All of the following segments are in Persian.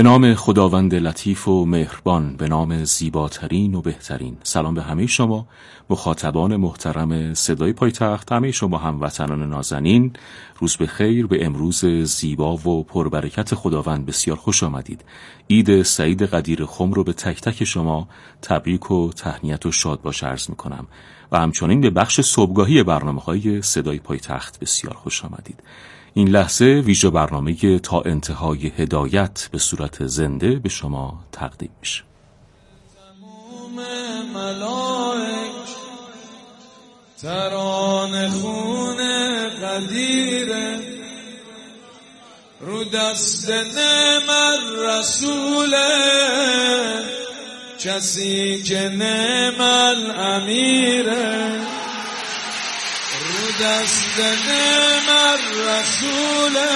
به نام خداوند لطیف و مهربان، به نام زیباترین و بهترین. سلام به همه شما مخاطبان محترم صدای پایتخت، همه شما هموطنان نازنین. روز بخیر، به امروز زیبا و پربرکت خداوند بسیار خوش آمدید. عید سعید قدیر خم رو به تک تک شما تبریک و تهنیت و شاد باش عرض میکنم و همچنین به بخش صبحگاهی برنامه‌های صدای پایتخت بسیار خوش آمدید. این لحظه ویژه برنامه تا انتهای هدایت به صورت زنده به شما تقدیم میشه. تمام ملائک ترانه خون قدیره، رو دست نعم الرسوله، کسی که نعم الامیره. رو دست نعم الرسوله،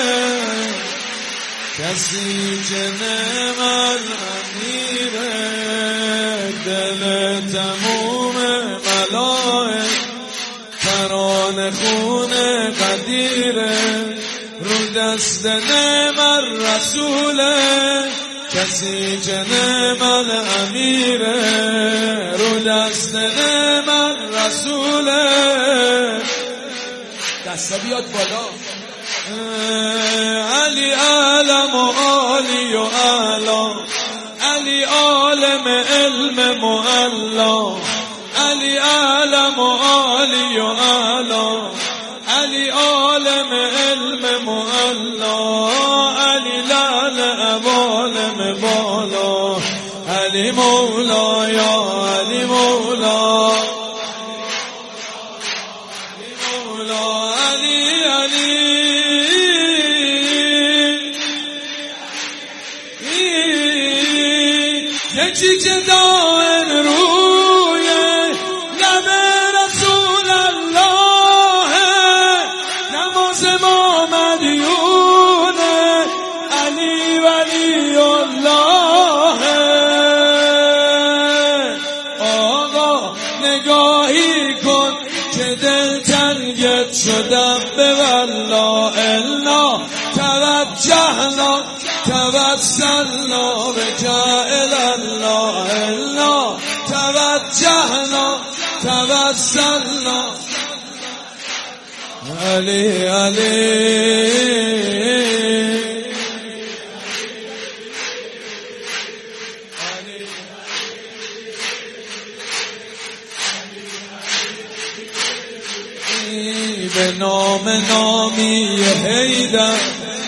کسی که نعم الامیره. دل تموم ملائک ترانه خون قدیره، رو دست نعم الرسوله، کسی که نعم الامیره. رو دست نعم الرسوله، دستا بیاد بالا. علی علم و عالی و اعلا، علی عالم علم معلا، علی علم و عالی و اعلا، علی عالم علم معلا، علی لعل عوالم بالا، علی مولا یا علی مولا، علی مولا، علی علی. یکی که دائم روی لب رسول الله، نماز ما مدیونه، علی ولی الله. آقا نگاهی کن که دل تنگت شدم به والله الا، توجهنا توسلنا بک الله الا، توجهنا توسلنا. علی علی به نام نامی حیدر،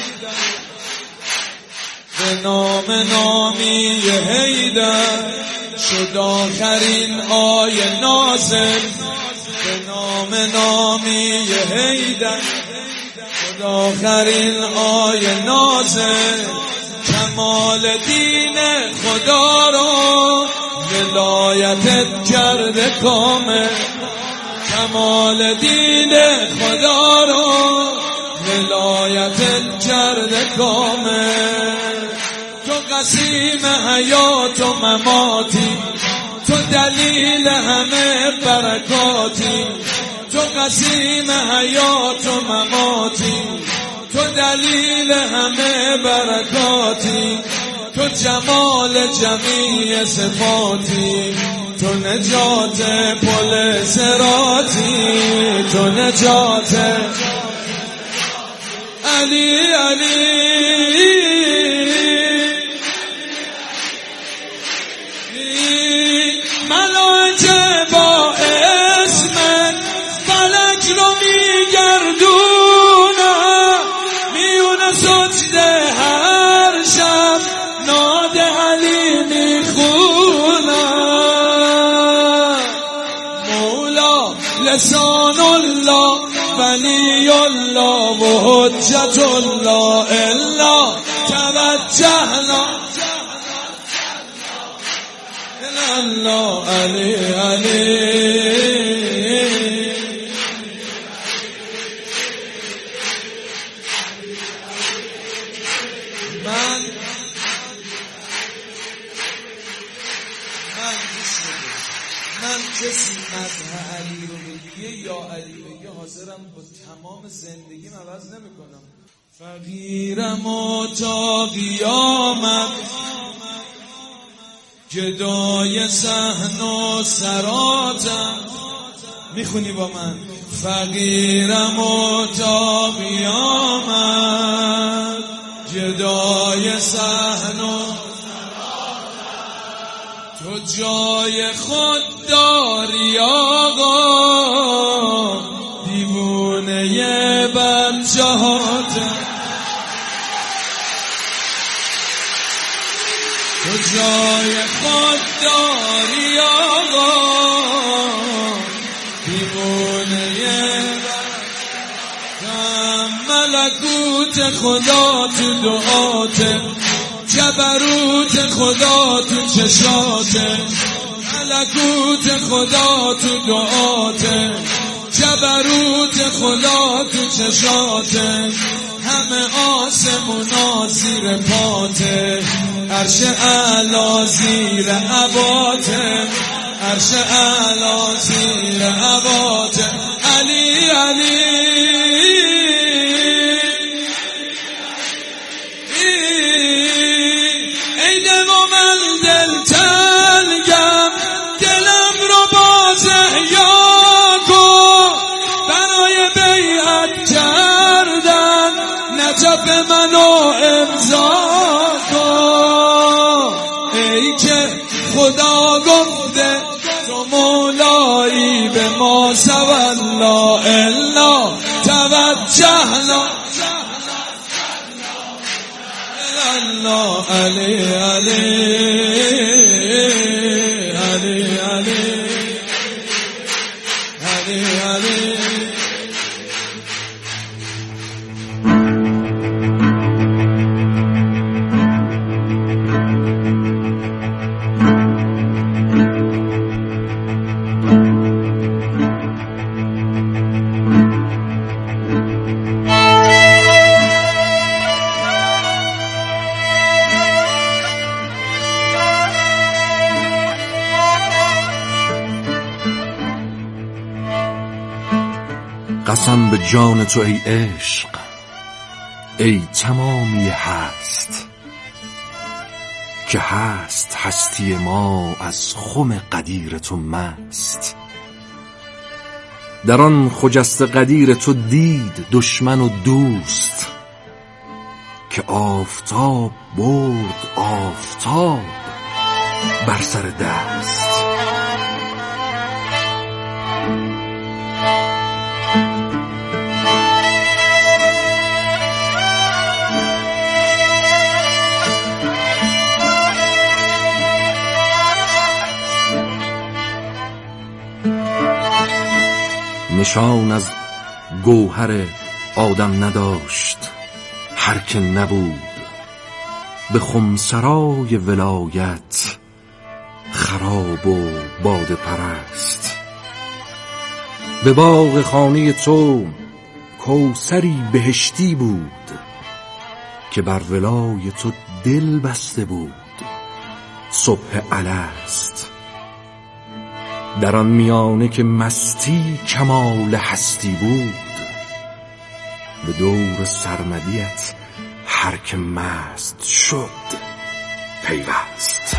به نام نامی حیدر شد آخرین آیه نازل. به نام نامی حیدر شد آخرین آیه نازل. کمال دین خدا رو ولایتت کرده کامل، کمال دین خدا رو ولایتت کرده کامل. تو قسیم حیات و مماتی، تو دلیل همه برکاتی. تو قسیم حیات و مماتی، تو دلیل همه برکاتی. تو جمال جمیع صفاتی، تو نجات پل صراطی، تو نجات. علی علی ملائکه با اسم فلک رو میگردونه، میونه سجده هر شب ناد علی میخونه. مولا لسان الله ولی الله و حجت الله الا، توجهنا الله علی علی. من کسی مدح علی رو بگه یا علی بگه حاضرم با تمام زندگیم عوض نمی کنم. فقیرم و تا قیامت گدای صحن و سراتم. میخونی با من؟ فقیرم و تا قیامت گدای صحن و تو جای خود داری آقا، دیوونه بچه‌هاته. تو جای خود داری آقا، دیوونه ملکوت خدا تو دعاته، جبروت خدا تو چشاته. ملکوت خدا تو دعاته، جبروت خدا تو چشاته. همه آسمونا زیر پاته، عرش اعلی زیر عباته، عرش اعلی زیر عباته. علی علی ای دل و من دل تنگم، دلم رو باز احیا کن، برای بیعت کردن نجف منو امضا کن. ای که خدا گفته تو مولایی به ما سوالا الا توجهنا الله علی علی علی علی علی علی. قسم به جان تو ای عشق، ای تمامی هست، که هست هستی ما از خم قدیر تو مست. در آن خجسته قدیر تو دید دشمن و دوست، که آفتاب برد آفتاب بر سر دست. نشان از گوهر آدم نداشت هر که نبود، به خمسرای ولایت خراب و باده پرست. به باغ خانه تو کوثری بهشتی بود، که بر ولای تو دل بسته بود صبح الست. در آن میانه که مستی کمال هستی بود، به دور سرمدیت هر که مست شد پیوست.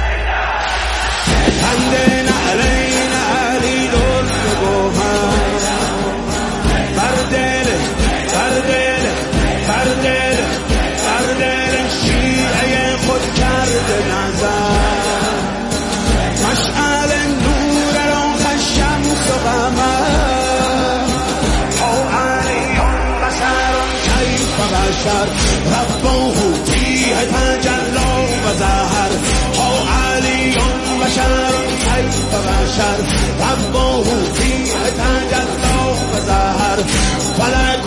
ربه فيه تجلى وظهر هو علي بشر كيف بشر ربه فيه تجلى وظهر فلك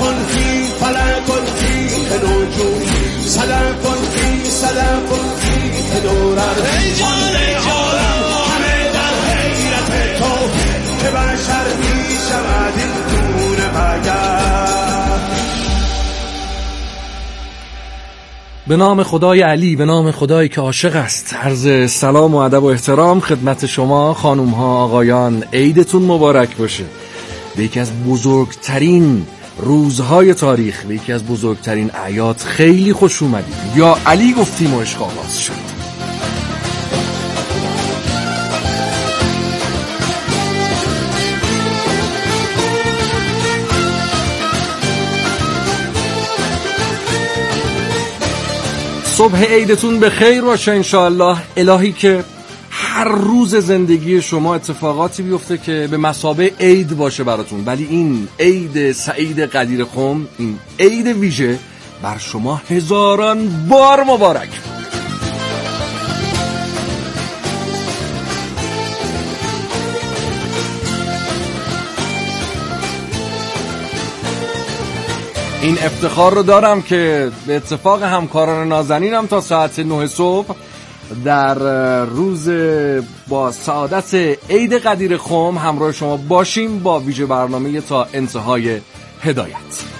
فيه نجوم سلك فيه دورر رجال عالم همه در حیرت تو که بشر می شود این دور بگر. به نام خدای علی، به نام خدایی که عاشق است. عرض سلام و ادب و احترام خدمت شما خانوم ها آقایان، عیدتون مبارک باشه. به یکی از بزرگترین روزهای تاریخ و یکی از بزرگترین اعیاد خیلی خوش اومدید. یا علی گفتیم و عشق آغاز شد. صبح عیدتون به خیر باشه انشاءالله. الهی که هر روز زندگی شما اتفاقاتی بیفته که به مثابه عید باشه براتون، ولی این عید سعید قدیر خم، این عید ویژه بر شما هزاران بار مبارک. این افتخار رو دارم که به اتفاق همکاران نازنینم تا ساعت 9 صبح در روز با سعادت عید قدیر خم همراه شما باشیم با ویژه برنامه تا انتهای هدایت.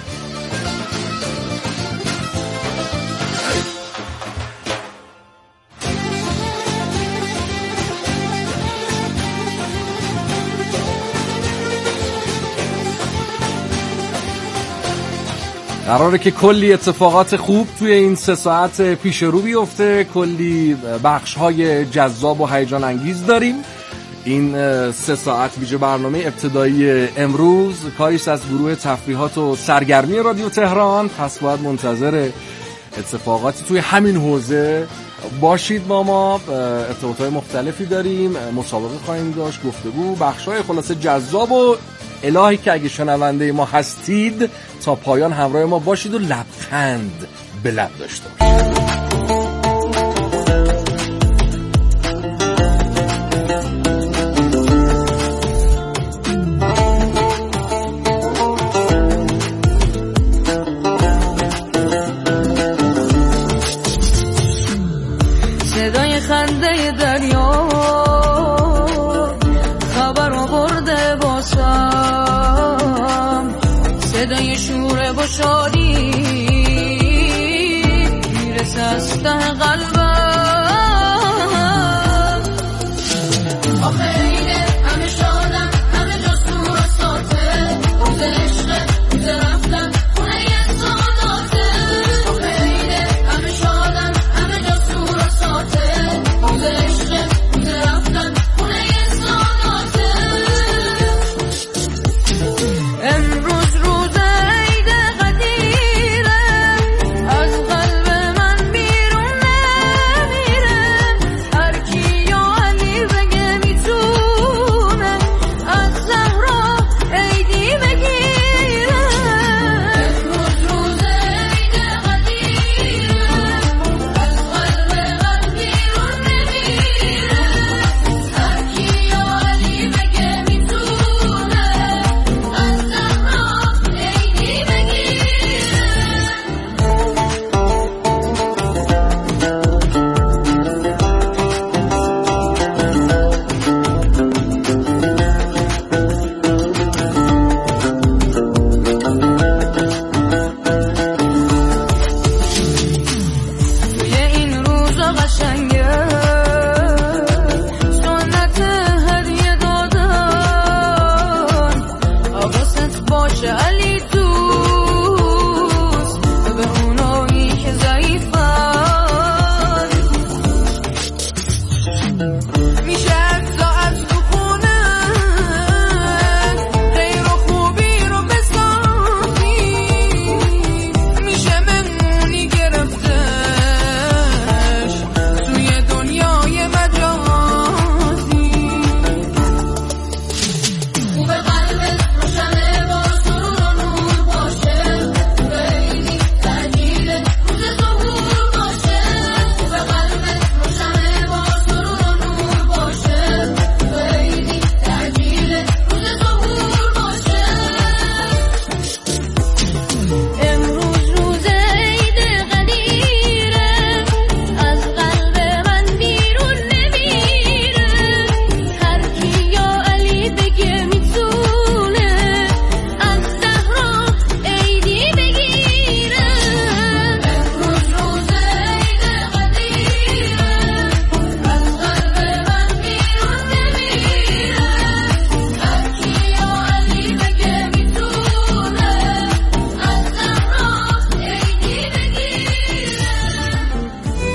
قراره که کلی اتفاقات خوب توی این 3 ساعت پیش رو بیفته، کلی بخش‌های جذاب و هیجان انگیز داریم. این 3 ساعت ویژه برنامه ابتدایی امروز کاریست از گروه تفریحات و سرگرمی رادیو تهران، پس باید منتظر اتفاقاتی توی همین حوزه باشید. با ما ارتباطات مختلفی داریم، مسابقه خواهیم داشت، گفتگو، بخش‌های خلاصه جذاب و الهی که اگه شنونده ما هستید تا پایان همراه ما باشید و لبخند به لب داشته باشید. صدای خنده دریا خبر آورده باسم، صدای شور و شادی میرسه از ته قلبم. آخه عیده همه شادم، همه جز تو رو ساته، روز عشقه، روز رفتن خونه یه ساداته. آخه عیده همه شادم، همه جز تو رو ساته، روز عشقه، روز رفتن خونه یه ساداته. امروز روز عید قدیره، از قلب من بیرون نمیره. هر کی یا علی بگه میتونه از زهرا عیدی بگیره. امروز روز عید قدیره، از قلب من بیرون نمیره. هر کی یا علی بگه میتونه از زهرا عیدی بگیره. توی این روزا قشنگه سنت هدیه دادن، حواست باشه علی دوست به اونایی که ضعیفن. میشه افزا از تو خونه غیر و خوبی رو بسازی، میشه مهمونی گرفتش توی دنیای مجازی. او به قلبت روشنه با سرور و نور باشه، او به عیدی تهجیره روز ظهور باشه. او به قلبت روشنه با سرور و نور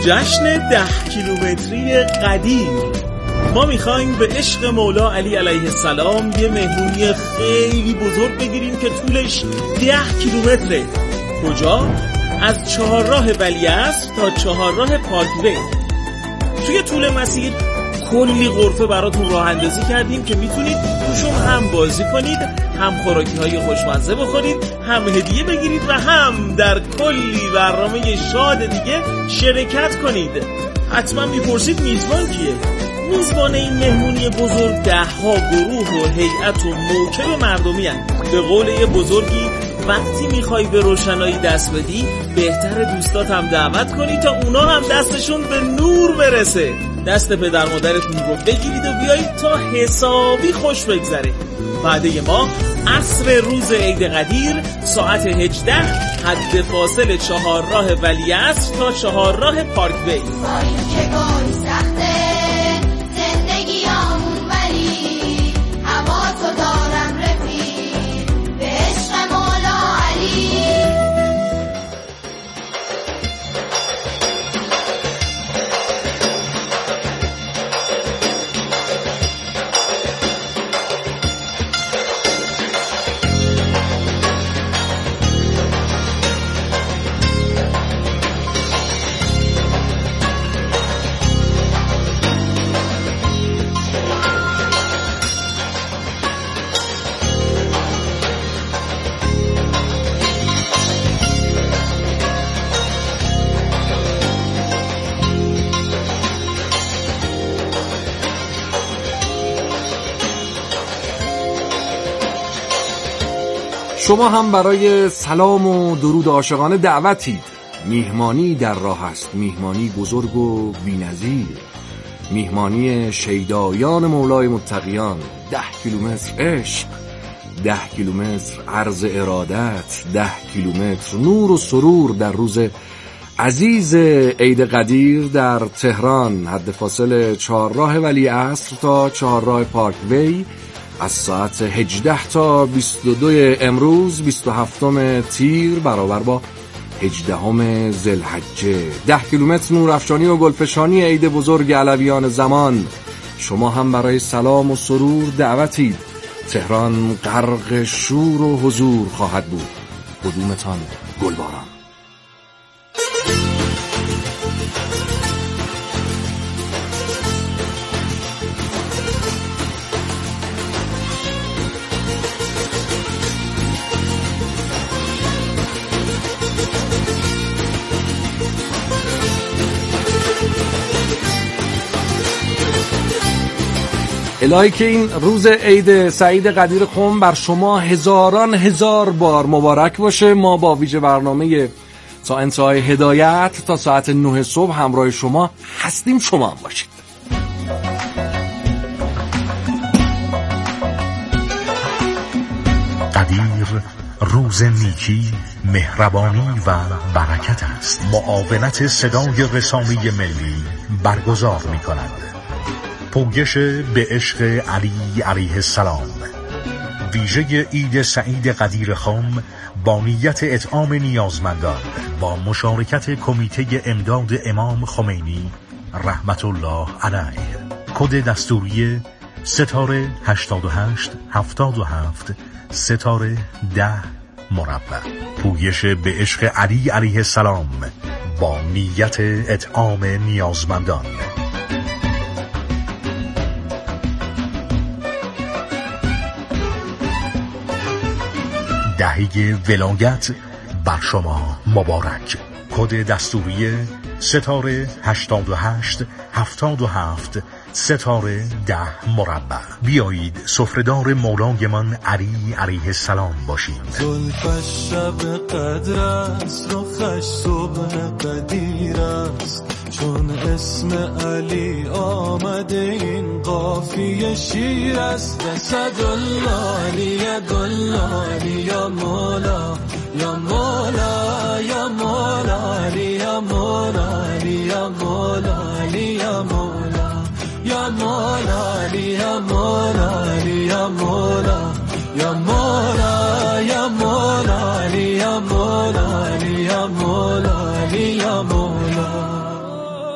جشن 10 کیلومتری قدیر. ما میخوایم به عشق مولا علی علیه السلام یه مهمونی خیلی بزرگ بگیریم که طولش 10 کیلومتره. کجا؟ از چهارراه ولیعصر تا چهارراه پارکوی. توی طول مسیر کلی غرفه براتون راه اندازی کردیم که میتونید توشون هم بازی کنید، هم خوراکی‌های خوشمزه بخورید، هم هدیه بگیرید و هم در کلی برنامه شاد دیگه شرکت کنید. حتما میپرسید میزبان کیه؟ میزبان این مهمونی بزرگ 10 ها گروه و هیئت و موکب مردمی هست. به قول یه بزرگی وقتی میخوای به روشنایی دست بدی بهتر دوستات هم دعوت کنی تا اونا هم دستشون به نور برسه. دست پدر مادرتون رو بگیرید و بیایید تا حسابی خوش بگذره. وعده ما عصر روز عید قدیر ساعت 18 حد فاصل چهارراه ولیعصر تا چهارراه پارکوی. شما هم برای سلام و درود عاشقانه دعوتید. میهمانی در راه است، میهمانی بزرگ و بی‌نظیر، میهمانی شیدایان مولای متقیان. 10 کیلومتر عشق، 10 کیلومتر عرض ارادت، 10 کیلومتر نور و سرور در روز عزیز عید قدیر در تهران. حد فاصل چهارراه ولیعصر تا چهارراه پارکوی از ساعت 18 تا 22 امروز 27 تیر برابر با 18 ذوالحجه. 10 کیلومتر نورافشانی و گلفشانی عید بزرگ علویان زمان. شما هم برای سلام و سرور دعوتید. تهران غرق شور و حضور خواهد بود. قدومتان گلباران. الهی که این روز عید سعید قدیر قم بر شما هزاران هزار بار مبارک باشه. ما با ویژه برنامه تا انتهای هدایت تا ساعت 9 صبح همراه شما هستیم. شما هم باشید. قدیر روز نیکی، مهربانی و برکت است. معاونت صدای رسانه‌ای ملی برگزار می‌کند. پویش به عشق علی علیه السلام. ویژه عید سعید قدیر خم با نیت اطعام نیازمندان با مشارکت کمیته امداد امام خمینی رحمت الله علیه. کد دستوری ستاره 88 77 ستاره 10 مربع. پویش به عشق علی علیه السلام با نیت اطعام نیازمندان. دهه ولایت بر شما مبارک. کد دستوری ستاره 88 77 ستاره 10 مربع. بیایید سفره‌دار مولایمان علی علیه السلام باشیم. زلفش شب قدر است، رخش صبح قدیر است، چون اسم علی آمده این قافیه شیر است. صد الله علی علی یا مولا یا مولا یا مولا علی یا مولا علی یا مولا علی یا مولا یا مولا علی یا مولا علی یا مولا یا مولا یا مولا علی یا مولا علی یا مولا علی یا مولا.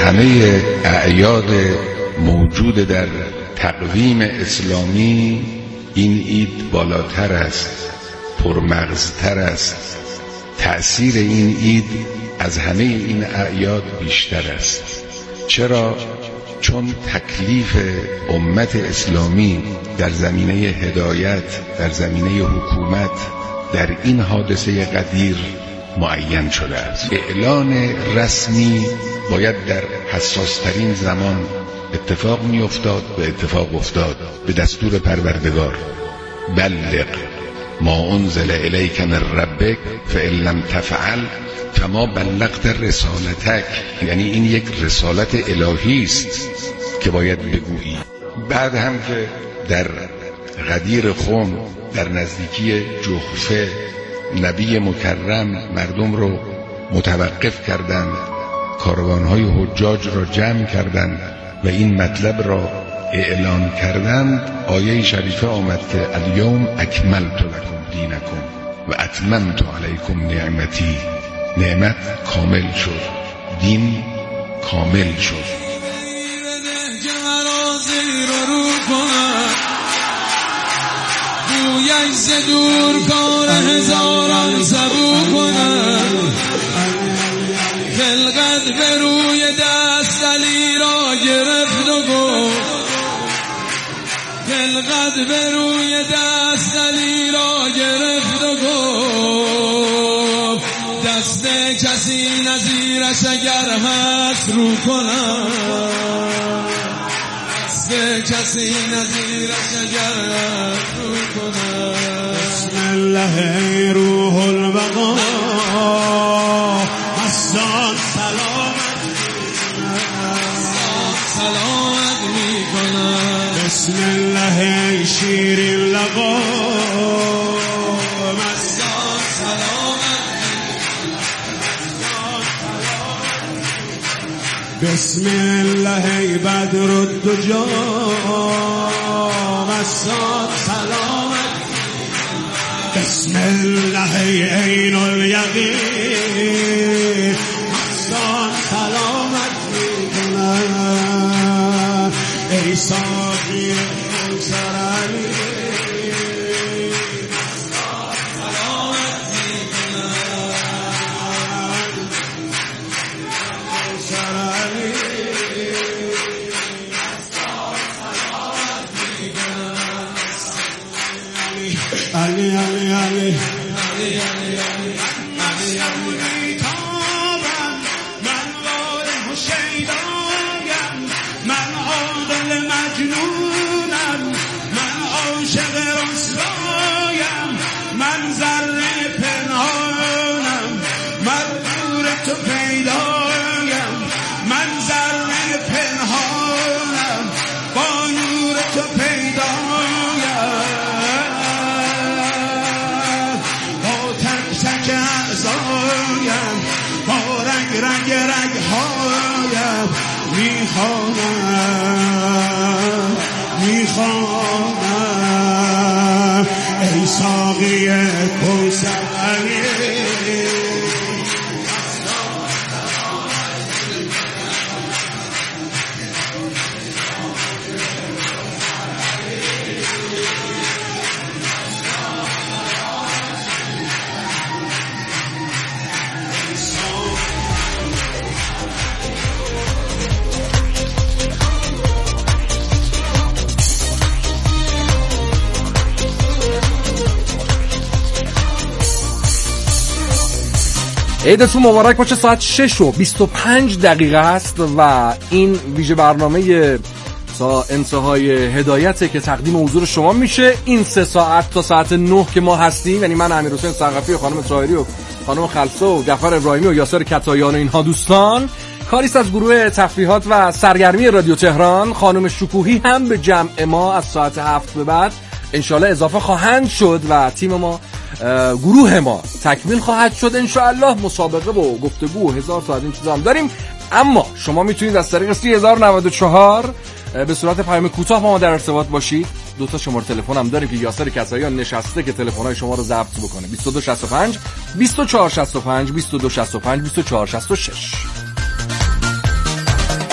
همه اعیاد موجود در تقویم اسلامی این عید بالاتر است، پرمغزتر است. تأثیر این عید از همه این اعیاد بیشتر است. چرا؟ چون تکلیف امت اسلامی در زمینه هدایت، در زمینه حکومت در این حادثه قدیر معین شده است. اعلان رسمی باید در حساسترین زمان اتفاق می افتاد و اتفاق افتاد. به دستور پروردگار بلغ ما انزل الیک من ربک فإن لم تفعل فما بلغت رسالتک. یعنی این یک رسالت الهی است که باید بگویی. بعد هم که در غدیر خم در نزدیکی جحفه نبی مکرم مردم رو متوقف کردند، کاروانهای حجاج را جمع کردند و این مطلب را اعلان کردند، آیه شریفه آمد که الیوم اکملت لکم دینکم و اتممت علیکم نعمتی. نعمت کامل شد، دین کامل شد. گویش ز دور کار هزاران سبو کنم، خلقت به روی دست علی را گرفت و گفت، خلقت به روی دست علی را گرفت و گفت، دست کسی نظیرش اگر هست رو کنم، دست کسی نظیرش اگر هست رو کنم. بسم الله روح البقا حسان سلامت می کنم. بسم الله شیرین لقا حسان سلامت بسم الله بدر الدجا حسان سلامت. بسم الله عین الیقین حسان سلامت میکنم. ای ساقی کوثر علی حسان سلامت میکنم. کوثر علی حسان سلامت میکنم. علی علی علی علی من وارح و شیدایم، من عادل مجنونم، من عاشق رسوایم، من ذره پنهانم، من نور تو پیدایم، من ذره پنهانم، با نور تو پیدایم، با تک تک اعضایم، با رنگ رنگ رنگ هایم میخوانم میخوانم. ای ساقی کوثر علی عیدتون مبارک باشه. ساعت 6:25 است و این ویژه برنامه تا انتهای هدایته که تقدیم حضور شما میشه. این 3 ساعت تا ساعت 9 که ما هستیم، یعنی من امیرحسین ثقفی و خانم طاهری و خانم خلصه و جعفر ابراهیمی و یاسر کتایان و اینها دوستان، کاریست از گروه تفریحات و سرگرمی رادیو تهران. خانم شکوهی هم به جمع ما از ساعت 7 به بعد انشالله اضافه خواهند شد و تیم ما، گروه ما تکمیل خواهد شد انشالله. مسابقه و گفتگو و هزار تا از این چیزا هم داریم. اما شما میتونید از طریق 3094 به صورت پیام کوتاه با ما در ارتباط باشید. 2 شماره تلفن هم داریم که یاسر کساییان نشسته که تلفن‌های شما رو ضبط بکنه. 2265 2465 2265 2466.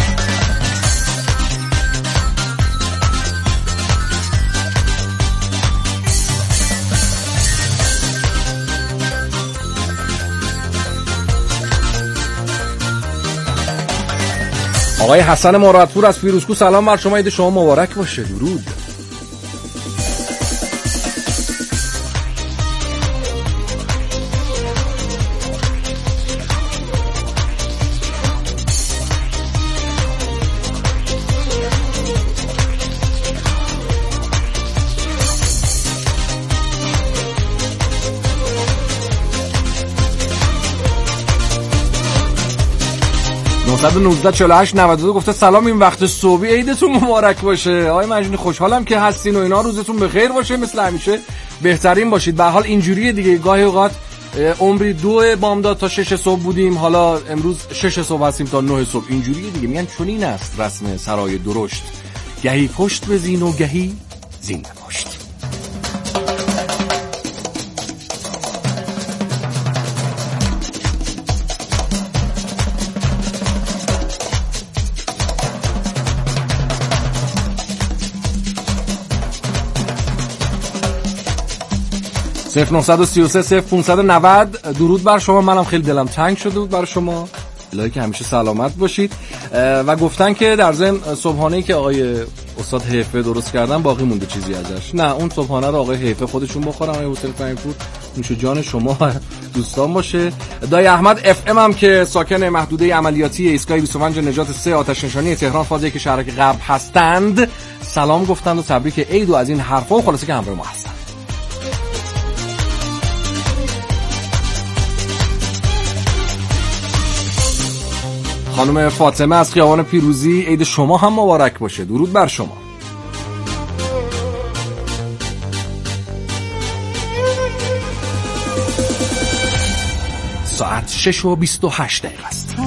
آقای حسن مرادپور از فیروزکو سلام بر شما، عید شما مبارک باشه. درود. $919-48-92 گفته سلام، این وقت صبحی عیدتون مبارک باشه. آقای مجنونی خوشحالم که هستین و اینا، روزتون بخیر باشه، مثل همیشه بهترین باشید. به حال اینجوریه دیگه، گاهی اوقات عمری 2 بامداد تا 6 صبح بودیم، حالا امروز 6 صبح هستیم تا 9 صبح، اینجوریه دیگه. میگن چنین است رسم سرای درشت، گهی پشت بزین و گهی زین پشت. (0933-0590) درود بر شما. منم خیلی دلم تنگ شده بود برای شما، الهی که همیشه سلامت باشید. و گفتن که در ضمن صبحانه‌ای که آقای استاد حیفه درست کردن باقی مونده چیزی ازش. نه، اون صبحانه رو آقای حیفه خودشون بخورن. آقای حسین فهمی‌پور نوش جان شما دوستان باشه. دای احمد اف ام هم که ساکن محدوده عملیاتی ایستگاه 25 نجات 3 آتش نشانی تهران فاز که شهرک غرب هستند سلام گفتند و تبریک عید و از این حرفا و خلاصه که همراه ما هستن. خانم فاطمه از خیابان پیروزی عید شما هم مبارک باشه. درود بر شما. ساعت 6:28 است.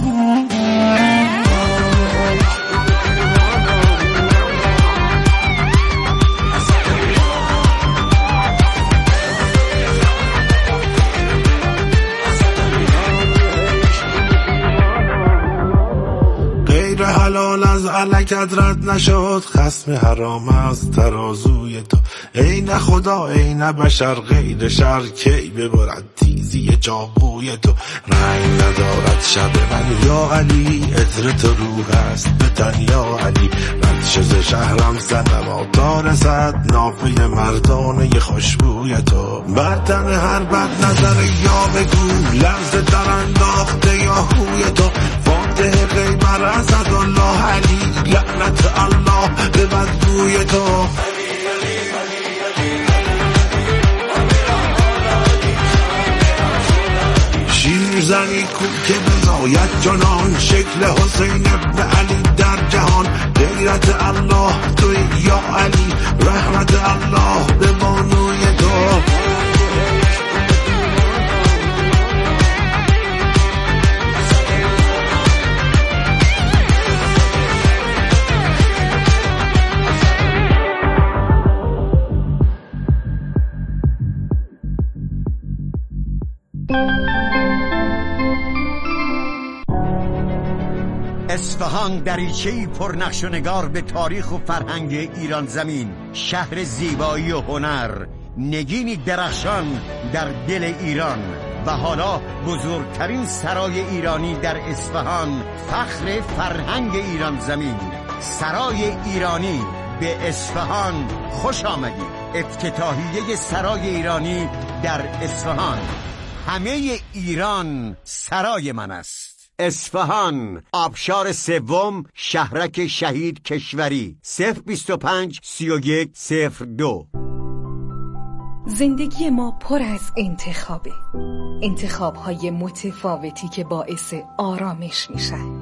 حلال از علکت رد نشد، خصم حرام از ترازوی تو. ای نه خدا ای نه بشر، غیر شر کی ببرد تیزی چاقوی تو. رنگ ندارد شب من یا علی، عطر تو روح است به تن یا علی. رد شد شهرم سنما تا رسد نافه مردانه خوشبوی تو. بر تن هر بد نظر یا بگو، لرز در انداخته یا خوی تو. فاتح غیبر اسد الله علی، لعنت الله به بدگوی تو. شیرزنی کو که بزاید جنان، شکل حسین ابن علی در جهان. غیرت الله توی یا علی، رحمت الله به بانوی تو. اصفهان دریچه‌ای پر نقش و نگار به تاریخ و فرهنگ ایران زمین، شهر زیبایی و هنر، نگینی درخشان در دل ایران. و حالا بزرگترین سرای ایرانی در اصفهان، فخر فرهنگ ایران زمین، سرای ایرانی به اصفهان خوش آمدید. افتتاحیه سرای ایرانی در اصفهان. همه ایران سرای من است. اصفهان، آبشار سوم، شهرک شهید کشوری. 025-31-02. زندگی ما پر از انتخابه، انتخاب‌های متفاوتی که باعث آرامش میشن.